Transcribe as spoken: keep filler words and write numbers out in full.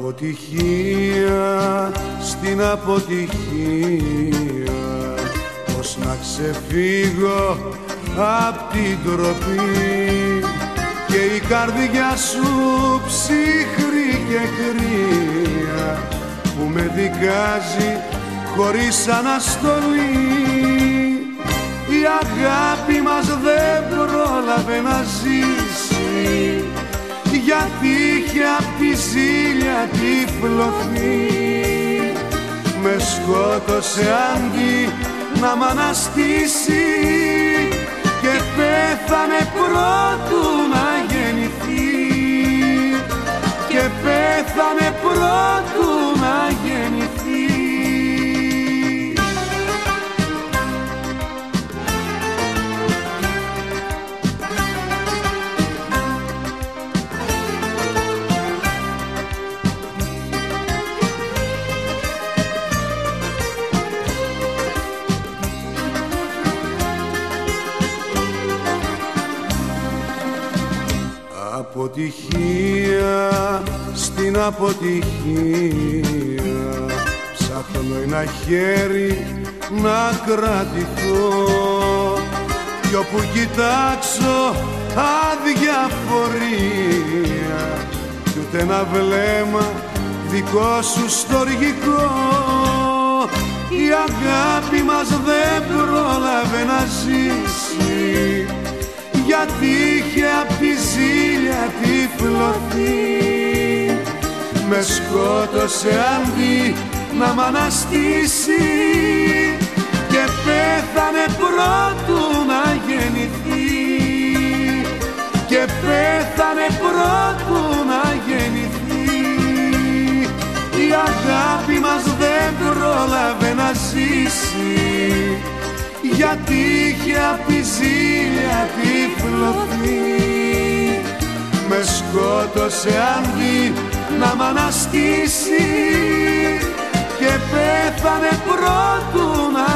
αποτυχία στην αποτυχία, πώς να ξεφύγω απ' την τροπή, και η καρδιά σου ψυχρή και κρύα που με δικάζει χωρίς αναστολή. Η αγάπη μας δεν πρόλαβε να ζήσει, γιατί είχε απ' τη ζήλια τυφλωθεί. Με σκότωσε αντί να μ' αναστήσει, και πέθανε πρώτου να γεννηθεί, και πέθανε πρώτου να γεννηθεί. Αποτυχία στην αποτυχία, ψάχνω ένα χέρι να κρατηθώ, κι όπου κοιτάξω αδιαφορία, κι ούτε ένα βλέμμα δικό σου στοργικό. Η αγάπη μας δεν πρόλαβε να ζήσει, γιατί είχε απ' τη ζήλια τυφλωθεί. Με σκότωσε αντί να μ' αναστήσει, και πέθανε πρώτου να γεννηθεί, και πέθανε πρώτου να γεννηθεί. Η αγάπη μας δεν πρόλαβε να ζήσει, γιατί είχε απ' τη ζήλια τυφλωθεί. Με σκότωσε αντί να μ' αναστήσει, και πέθανε πρώτου να